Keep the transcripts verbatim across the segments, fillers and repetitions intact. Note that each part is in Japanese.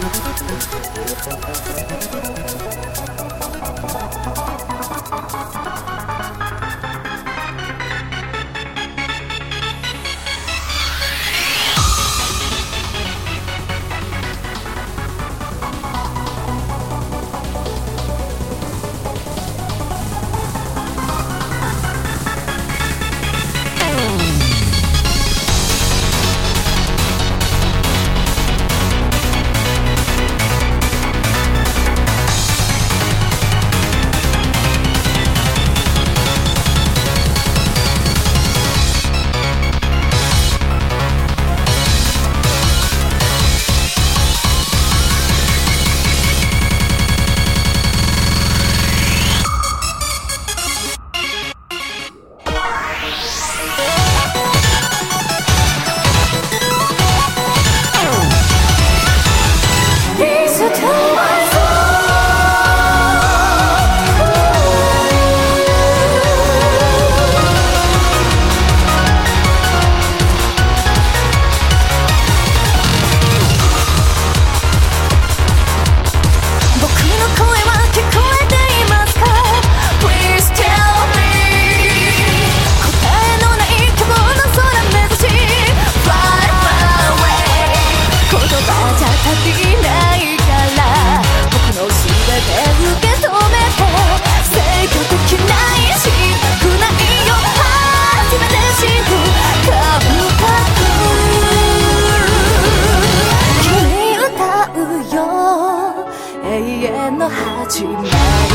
始まりを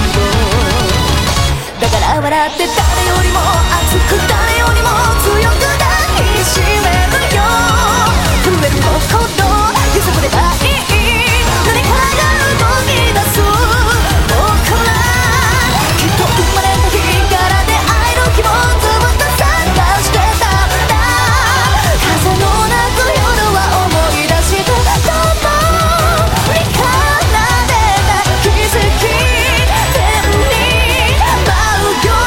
だから笑って誰よりも熱く誰よりも強く抱きしめるよ震える心揺さぶればいい何かが動き出す僕らきっと生まれた日から出会える希望ずっと探してたんだ風の鳴く夜は思い出して共に奏でた奇跡天に舞うよ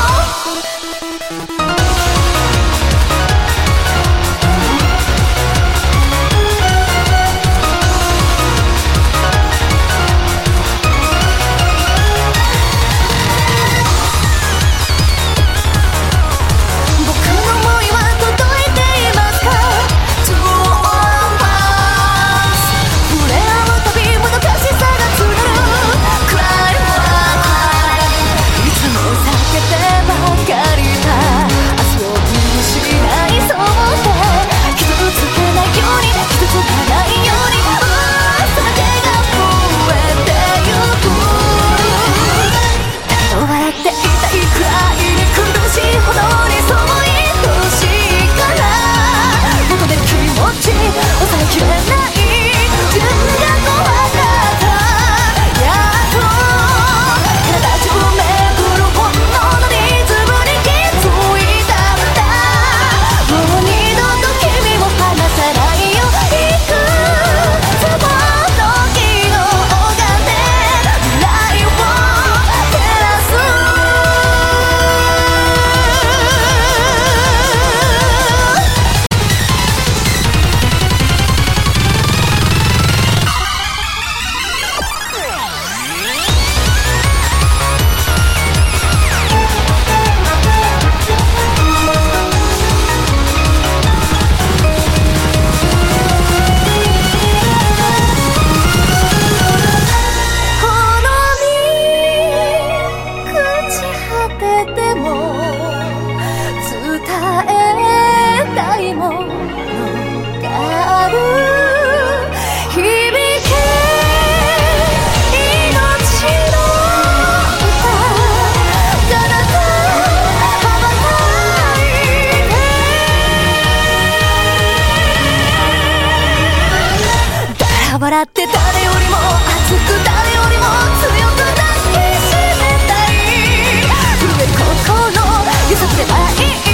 笑って誰よりも熱く誰よりも強く抱きしめたい震える心揺さぶればいい